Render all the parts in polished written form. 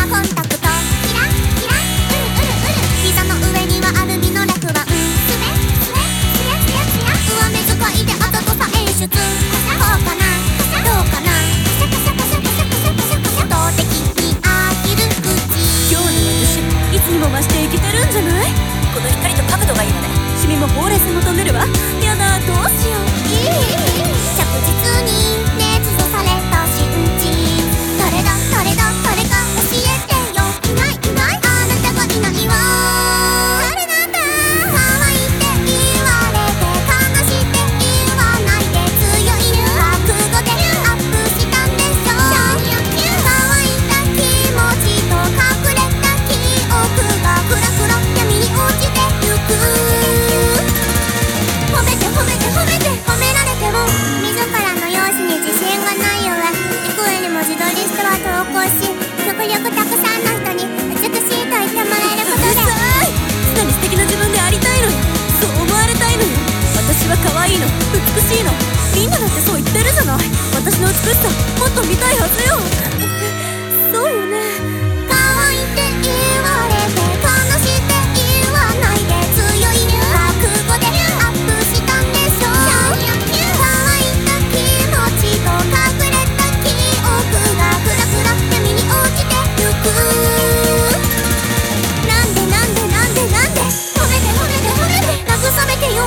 コンタクトキラキラうるうるうる膝の上にはアルミの落盤スレスレスヤスヤスヤ上目遣いであざとさ演出こうかなどうかなカシャカシャカシャカシャカシャカシャカシャ動的に飽きる口今日の私いつにも増していけてるんじゃない？この光と角度がいいのでシミもほうれい線も飛んでるわ。やだどうしよう。 着実に捏造された真実誰だ誰だ誰か教えてよいないいないあなたがいないわ誰なんだ可愛いって言われて悲しいって言わないで強い覚悟でアップしたんでしょ可愛いた気持ちと隠れた記憶がふらふら闇に落ちてゆく褒めて褒めて褒めて褒められても自らの容姿に自信がないゆえ幾重にも自撮りしては投稿し極力たくさんの人に美しいと言ってもらえることでうるさい。常に素敵な自分でありたいのよ。そう思われたいのよ。私は可愛いの美しいのみんなだってそう言ってるじゃない。私の美しさもっと見たいはずよ。そうよね。 可愛いって言われて悲しいって言わないで強い覚悟でアップしたんでしょ可愛いた気持ちと隠れた記憶がふらふら闇に落ちてゆくなんでなんでなんでなんで褒めて褒めて褒めて慰めてよ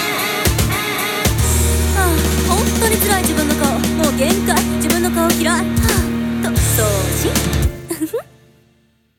ああ本当に辛い自分の顔もう限界。自分の顔嫌い。